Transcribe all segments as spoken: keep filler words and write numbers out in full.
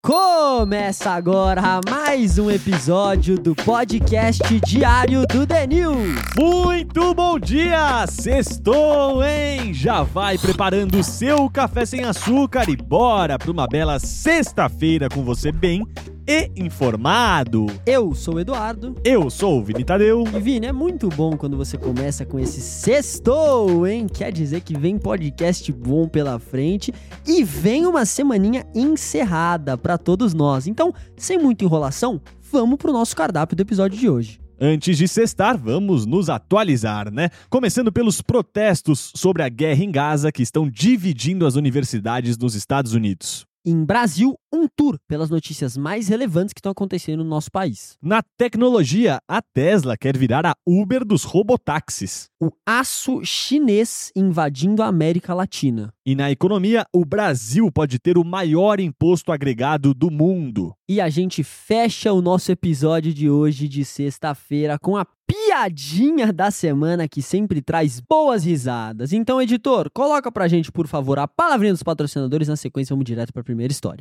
Começa agora mais um episódio do podcast diário do The News. Muito bom dia! Sextou, hein? Já vai preparando o seu café sem açúcar e bora para uma bela sexta-feira com você bem e informado. Eu sou o Eduardo. Eu sou o Vini Tadeu. E Vini, é muito bom quando você começa com esse sextou, hein? Quer dizer que vem podcast bom pela frente e vem uma semaninha encerrada para todos nós. Então, sem muita enrolação, vamos pro nosso cardápio do episódio de hoje. Antes de sextar, vamos nos atualizar, né? Começando pelos protestos sobre a guerra em Gaza que estão dividindo as universidades nos Estados Unidos. Em Brasil, um tour pelas notícias mais relevantes que estão acontecendo no nosso país. Na tecnologia, a Tesla quer virar a Uber dos robotáxis. O aço chinês invadindo a América Latina. E na economia, o Brasil pode ter o maior imposto agregado do mundo. E a gente fecha o nosso episódio de hoje de sexta-feira com a piadinha da semana que sempre traz boas risadas. Então, editor, coloca pra gente, por favor, a palavrinha dos patrocinadores. Na sequência, vamos direto pra primeira história.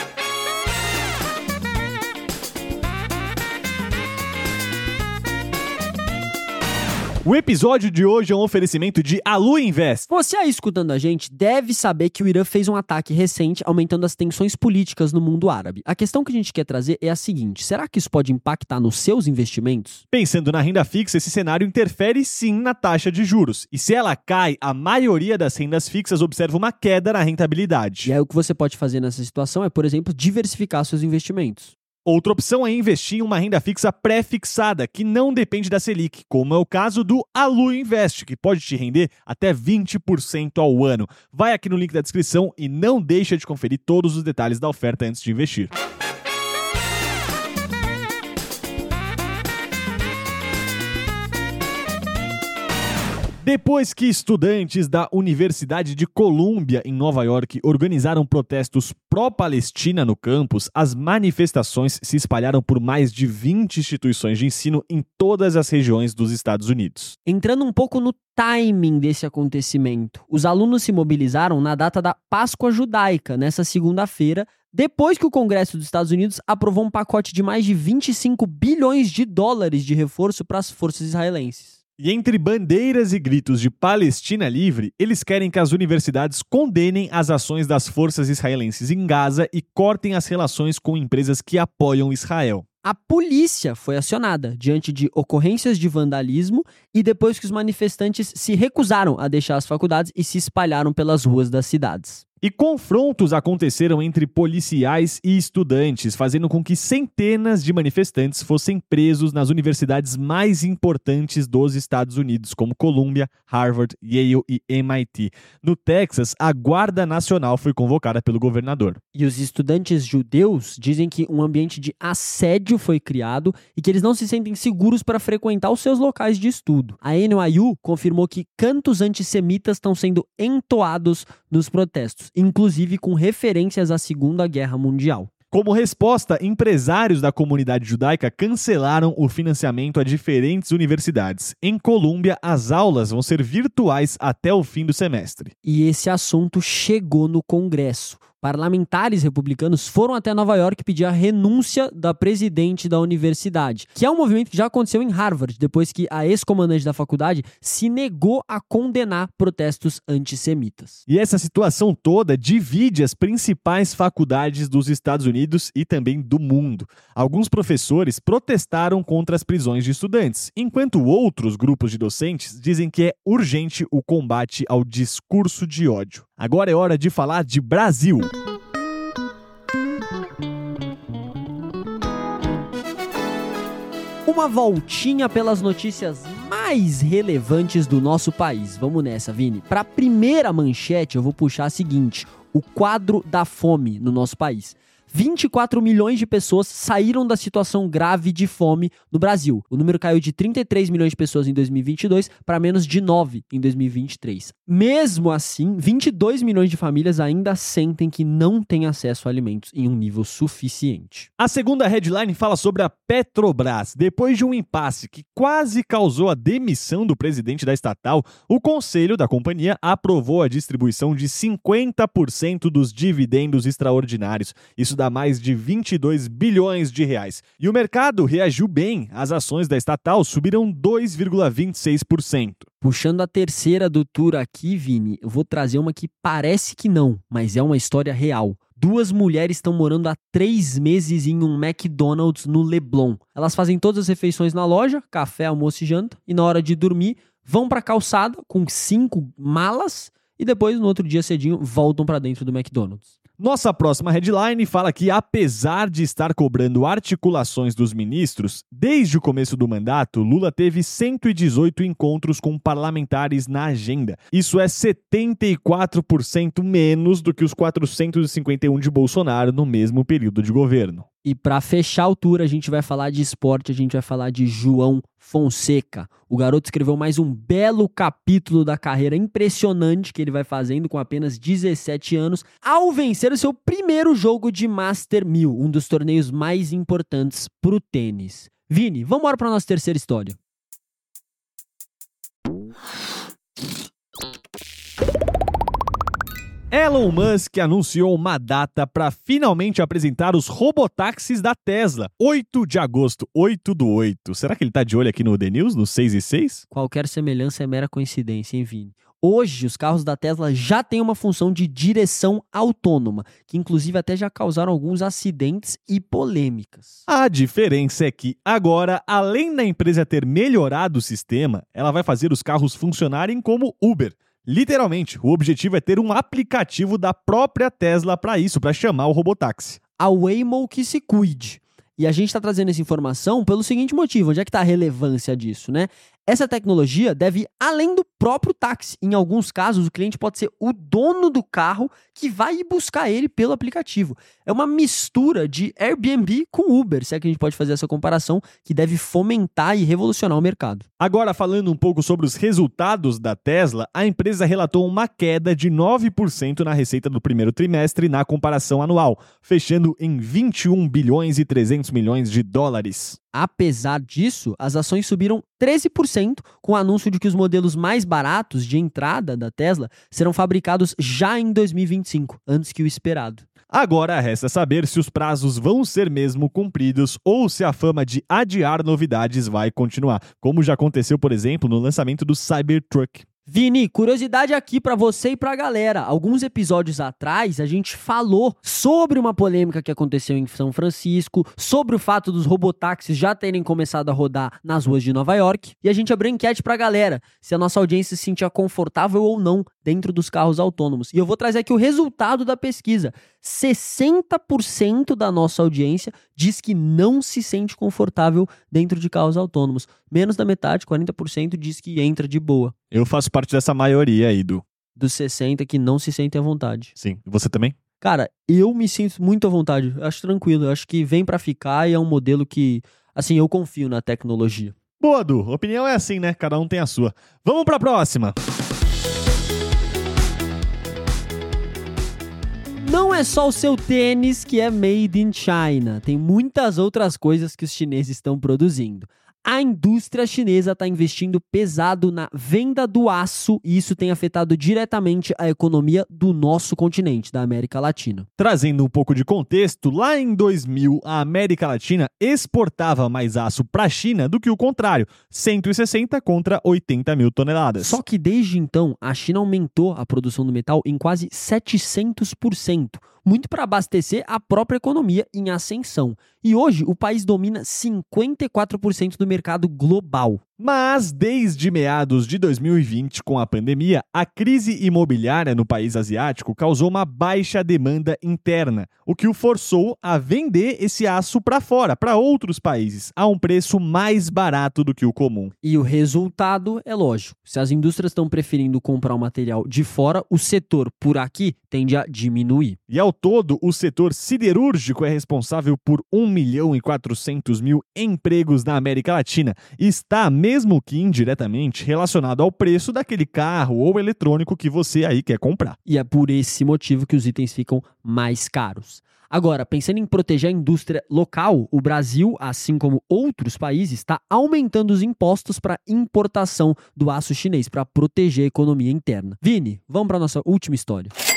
O episódio de hoje é um oferecimento de Alu Invest. Você aí escutando a gente deve saber que o Irã fez um ataque recente, aumentando as tensões políticas no mundo árabe. A questão que a gente quer trazer é a seguinte: será que isso pode impactar nos seus investimentos? Pensando na renda fixa, esse cenário interfere sim na taxa de juros. E se ela cai, a maioria das rendas fixas observa uma queda na rentabilidade. E aí o que você pode fazer nessa situação é, por exemplo, diversificar seus investimentos. Outra opção é investir em uma renda fixa pré-fixada, que não depende da Selic, como é o caso do Alu Invest, que pode te render até vinte por cento ao ano. Vai aqui no link da descrição e não deixa de conferir todos os detalhes da oferta antes de investir. Depois que estudantes da Universidade de Colômbia, em Nova York, organizaram protestos pró-Palestina no campus, as manifestações se espalharam por mais de vinte instituições de ensino em todas as regiões dos Estados Unidos. Entrando um pouco no timing desse acontecimento, os alunos se mobilizaram na data da Páscoa Judaica, nessa segunda-feira, depois que o Congresso dos Estados Unidos aprovou um pacote de mais de vinte e cinco bilhões de dólares de reforço para as forças israelenses. E entre bandeiras e gritos de Palestina livre, eles querem que as universidades condenem as ações das forças israelenses em Gaza e cortem as relações com empresas que apoiam Israel. A polícia foi acionada diante de ocorrências de vandalismo e depois que os manifestantes se recusaram a deixar as faculdades e se espalharam pelas ruas das cidades. E confrontos aconteceram entre policiais e estudantes, fazendo com que centenas de manifestantes fossem presos nas universidades mais importantes dos Estados Unidos, como Columbia, Harvard, Yale e M I T. No Texas, a Guarda Nacional foi convocada pelo governador. E os estudantes judeus dizem que um ambiente de assédio foi criado e que eles não se sentem seguros para frequentar os seus locais de estudo. A N Y U confirmou que cantos antissemitas estão sendo entoados nos protestos, inclusive com referências à Segunda Guerra Mundial. Como resposta, empresários da comunidade judaica cancelaram o financiamento a diferentes universidades. Em Colômbia, as aulas vão ser virtuais até o fim do semestre. E esse assunto chegou no Congresso. Parlamentares republicanos foram até Nova York pedir a renúncia da presidente da universidade, que é um movimento que já aconteceu em Harvard, depois que a ex-comandante da faculdade se negou a condenar protestos antissemitas. E essa situação toda divide as principais faculdades dos Estados Unidos e também do mundo. Alguns professores protestaram contra as prisões de estudantes, enquanto outros grupos de docentes dizem que é urgente o combate ao discurso de ódio. Agora é hora de falar de Brasil. Uma voltinha pelas notícias mais relevantes do nosso país. Vamos nessa, Vini. Para a primeira manchete, eu vou puxar a seguinte: o quadro da fome no nosso país. vinte e quatro milhões de pessoas saíram da situação grave de fome no Brasil. O número caiu de trinta e três milhões de pessoas em dois mil e vinte e dois para menos de nove em dois mil e vinte e três. Mesmo assim, vinte e dois milhões de famílias ainda sentem que não têm acesso a alimentos em um nível suficiente. A segunda headline fala sobre a Petrobras. Depois de um impasse que quase causou a demissão do presidente da estatal, o conselho da companhia aprovou a distribuição de cinquenta por cento dos dividendos extraordinários. Isso isso dá mais de vinte e dois bilhões de reais. E o mercado reagiu bem, as ações da estatal subiram dois vírgula vinte e seis por cento. Puxando a terceira do tour aqui, Vini, eu vou trazer uma que parece que não, mas é uma história real. Duas mulheres estão morando há três meses em um McDonald's no Leblon. Elas fazem todas as refeições na loja, café, almoço e janta, e na hora de dormir vão para a calçada com cinco malas e depois, no outro dia cedinho, voltam para dentro do McDonald's. Nossa próxima headline fala que, apesar de estar cobrando articulações dos ministros, desde o começo do mandato, Lula teve cento e dezoito encontros com parlamentares na agenda. Isso é setenta e quatro por cento menos do que os quatrocentos e cinquenta e um de Bolsonaro no mesmo período de governo. E para fechar o tour, a gente vai falar de esporte, a gente vai falar de João Fonseca. O garoto escreveu mais um belo capítulo da carreira impressionante que ele vai fazendo com apenas dezessete anos, ao vencer o seu primeiro jogo de Master mil, um dos torneios mais importantes para o tênis. Vini, vamos embora para a nossa terceira história. Elon Musk anunciou uma data para finalmente apresentar os robotáxis da Tesla. oito de agosto, oito do oito. Será que ele tá de olho aqui no The News, no seis e seis? Qualquer semelhança é mera coincidência, hein, Vini? Hoje, os carros da Tesla já têm uma função de direção autônoma, que inclusive até já causaram alguns acidentes e polêmicas. A diferença é que agora, além da empresa ter melhorado o sistema, ela vai fazer os carros funcionarem como Uber. Literalmente, o objetivo é ter um aplicativo da própria Tesla para isso, para chamar o robotáxi. A Waymo que se cuide. E a gente está trazendo essa informação pelo seguinte motivo, onde é que está a relevância disso, né? Essa tecnologia deve ir além do próprio táxi. Em alguns casos, o cliente pode ser o dono do carro que vai ir buscar ele pelo aplicativo. É uma mistura de Airbnb com Uber, se é que a gente pode fazer essa comparação, que deve fomentar e revolucionar o mercado. Agora, falando um pouco sobre os resultados da Tesla, a empresa relatou uma queda de nove por cento na receita do primeiro trimestre na comparação anual, fechando em vinte e um bilhões e trezentos milhões de dólares. Apesar disso, as ações subiram treze por cento com o anúncio de que os modelos mais baratos de entrada da Tesla serão fabricados já em dois mil e vinte e cinco, antes que o esperado. Agora resta saber se os prazos vão ser mesmo cumpridos ou se a fama de adiar novidades vai continuar, como já aconteceu, por exemplo, no lançamento do Cybertruck. Vini, curiosidade aqui pra você e pra galera. Alguns episódios atrás, a gente falou sobre uma polêmica que aconteceu em São Francisco, sobre o fato dos robotáxis já terem começado a rodar nas ruas de Nova York, e a gente abriu enquete pra galera se a nossa audiência se sentia confortável ou não dentro dos carros autônomos. E eu vou trazer aqui o resultado da pesquisa. sessenta por cento da nossa audiência diz que não se sente confortável dentro de carros autônomos. Menos da metade, quarenta por cento, diz que entra de boa. Eu faço parte dessa maioria aí, Du. Dos sessenta que não se sentem à vontade. Sim. Você também? Cara, eu me sinto muito à vontade. Eu acho tranquilo. Eu acho que vem pra ficar e é um modelo que, assim, eu confio na tecnologia. Boa, Du. Opinião é assim, né? Cada um tem a sua. Vamos pra próxima. Não é só o seu tênis que é made in China. Tem muitas outras coisas que os chineses estão produzindo. A indústria chinesa está investindo pesado na venda do aço e isso tem afetado diretamente a economia do nosso continente, da América Latina. Trazendo um pouco de contexto, lá em dois mil, a América Latina exportava mais aço para a China do que o contrário, cento e sessenta contra oitenta mil toneladas. Só que desde então, a China aumentou a produção do metal em quase setecentos por cento. Muito para abastecer a própria economia em ascensão. E hoje o país domina cinquenta e quatro por cento do mercado global. Mas desde meados de dois mil e vinte, com a pandemia, a crise imobiliária no país asiático causou uma baixa demanda interna, o que o forçou a vender esse aço para fora, para outros países, a um preço mais barato do que o comum. E o resultado é lógico. Se as indústrias estão preferindo comprar o material de fora, o setor por aqui tende a diminuir. E ao todo, o setor siderúrgico é responsável por um milhão e quatrocentos mil empregos na América Latina e está, mesmo que indiretamente, relacionado ao preço daquele carro ou eletrônico que você aí quer comprar. E é por esse motivo que os itens ficam mais caros. Agora, pensando em proteger a indústria local, o Brasil, assim como outros países, está aumentando os impostos para importação do aço chinês, para proteger a economia interna. Vini, vamos para a nossa última história.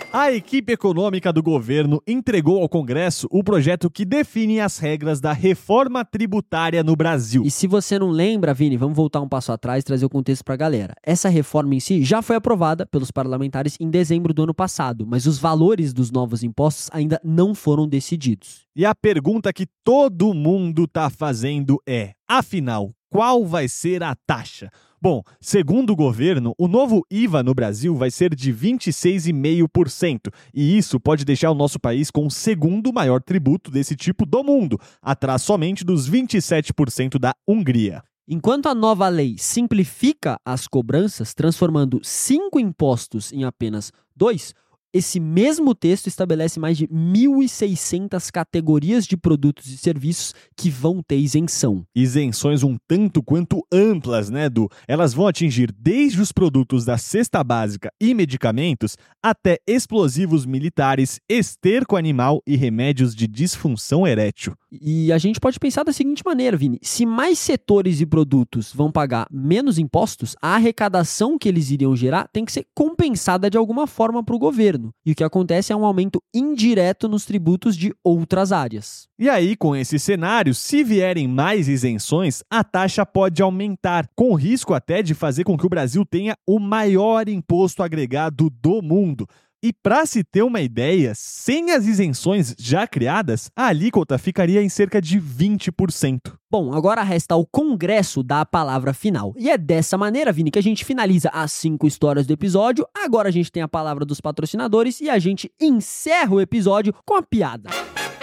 A equipe econômica do governo entregou ao Congresso o projeto que define as regras da reforma tributária no Brasil. E se você não lembra, Vini, vamos voltar um passo atrás e trazer o contexto pra galera. Essa reforma em si já foi aprovada pelos parlamentares em dezembro do ano passado, mas os valores dos novos impostos ainda não foram decididos. E a pergunta que todo mundo tá fazendo é, afinal, qual vai ser a taxa? Bom, segundo o governo, o novo I V A no Brasil vai ser de vinte e seis vírgula cinco por cento, e isso pode deixar o nosso país com o segundo maior tributo desse tipo do mundo, atrás somente dos vinte e sete por cento da Hungria. Enquanto a nova lei simplifica as cobranças, transformando cinco impostos em apenas dois, esse mesmo texto estabelece mais de mil e seiscentas categorias de produtos e serviços que vão ter isenção. Isenções um tanto quanto amplas, né, Edu? Elas vão atingir desde os produtos da cesta básica e medicamentos até explosivos militares, esterco animal e remédios de disfunção erétil. E a gente pode pensar da seguinte maneira, Vini. Se mais setores e produtos vão pagar menos impostos, a arrecadação que eles iriam gerar tem que ser compensada de alguma forma para o governo. E o que acontece é um aumento indireto nos tributos de outras áreas. E aí, com esse cenário, se vierem mais isenções, a taxa pode aumentar, com risco até de fazer com que o Brasil tenha o maior imposto agregado do mundo. E para se ter uma ideia, sem as isenções já criadas, a alíquota ficaria em cerca de vinte por cento. Bom, agora resta ao Congresso dar a palavra final. E é dessa maneira, Vini, que a gente finaliza as cinco histórias do episódio. Agora a gente tem a palavra dos patrocinadores e a gente encerra o episódio com a piada.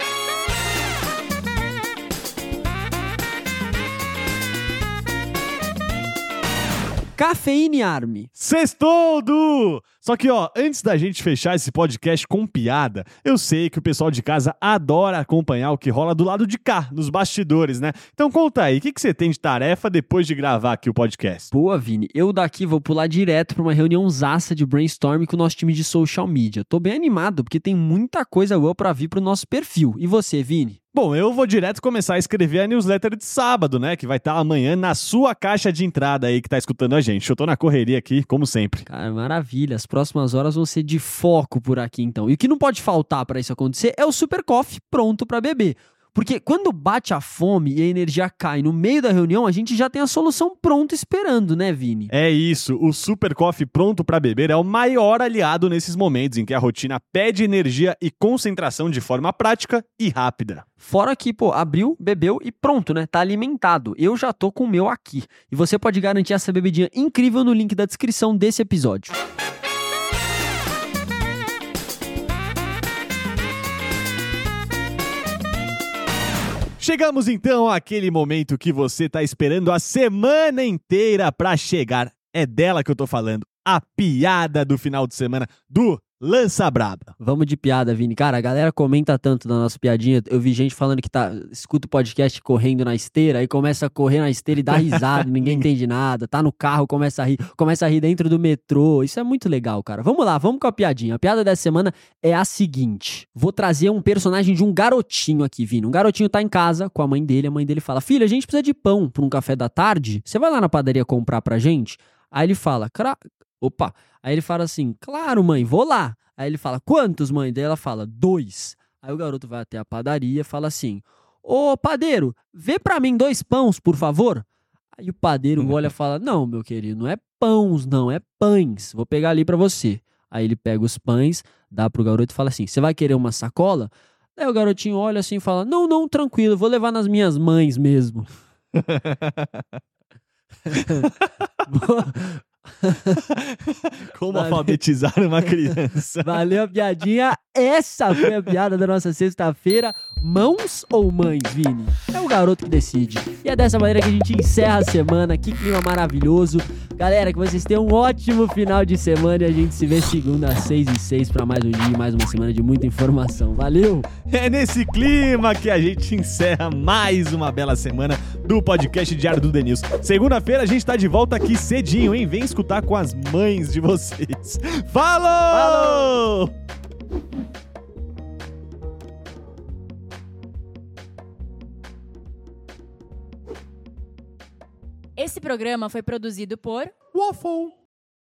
Cafeína Army. Sextou, Du! Só que, ó, antes da gente fechar esse podcast com piada, eu sei que o pessoal de casa adora acompanhar o que rola do lado de cá, nos bastidores, né? Então conta aí, o que, que você tem de tarefa depois de gravar aqui o podcast? Boa, Vini. Eu daqui vou pular direto pra uma reuniãozaça de brainstorming com o nosso time de social media. Tô bem animado, porque tem muita coisa boa pra vir pro nosso perfil. E você, Vini? Bom, eu vou direto começar a escrever a newsletter de sábado, né? Que vai estar amanhã na sua caixa de entrada aí que tá escutando a gente. Eu tô na correria aqui, como sempre. Cara, maravilha. As próximas horas vão ser de foco por aqui, então. E o que não pode faltar pra isso acontecer é o Super Coffee pronto pra beber. Porque quando bate a fome e a energia cai no meio da reunião, a gente já tem a solução pronta esperando, né, Vini? É isso, o Super Coffee pronto para beber é o maior aliado nesses momentos em que a rotina pede energia e concentração de forma prática e rápida. Fora que, pô, abriu, bebeu e pronto, né? Tá alimentado. Eu já tô com o meu aqui. E você pode garantir essa bebidinha incrível no link da descrição desse episódio. Chegamos então àquele momento que você tá esperando a semana inteira pra chegar. É dela que eu tô falando. A piada do final de semana do Lança Braba. Vamos de piada, Vini. Cara, a galera comenta tanto da nossa piadinha. Eu vi gente falando que tá, escuta o podcast correndo na esteira, aí começa a correr na esteira e dá risada, ninguém entende nada. Tá no carro, começa a rir, começa a rir dentro do metrô. Isso é muito legal, cara. Vamos lá, vamos com a piadinha. A piada dessa semana é a seguinte. Vou trazer um personagem de um garotinho aqui, Vini. Um garotinho tá em casa com a mãe dele. A mãe dele fala, filha, a gente precisa de pão pra um café da tarde. Você vai lá na padaria comprar pra gente? Aí ele fala, Cra... opa... Aí ele fala assim, claro, mãe, vou lá. Aí ele fala, quantos, mãe? Daí ela fala, dois. Aí o garoto vai até a padaria e fala assim, ô padeiro, vê pra mim dois pães, por favor. Aí o padeiro olha e fala, não, meu querido, não é pães, não, é pães. Vou pegar ali pra você. Aí ele pega os pães, dá pro garoto e fala assim, você vai querer uma sacola? Aí o garotinho olha assim e fala, não, não, tranquilo, vou levar nas minhas mães mesmo. Como Valeu. Alfabetizar uma criança. Valeu a piadinha. Essa foi a piada da nossa sexta-feira. Mãos ou mães, Vini? É o garoto que decide. E é dessa maneira que a gente encerra a semana. Que clima maravilhoso. Galera, que vocês tenham um ótimo final de semana. E a gente se vê segunda às seis e seis para mais um dia e mais uma semana de muita informação. Valeu! É nesse clima que a gente encerra mais uma bela semana do podcast Diário do The News. Segunda-feira a gente tá de volta aqui cedinho, hein? Vem escutar com as mães de vocês. Falou! Falou! Esse programa foi produzido por Waffle.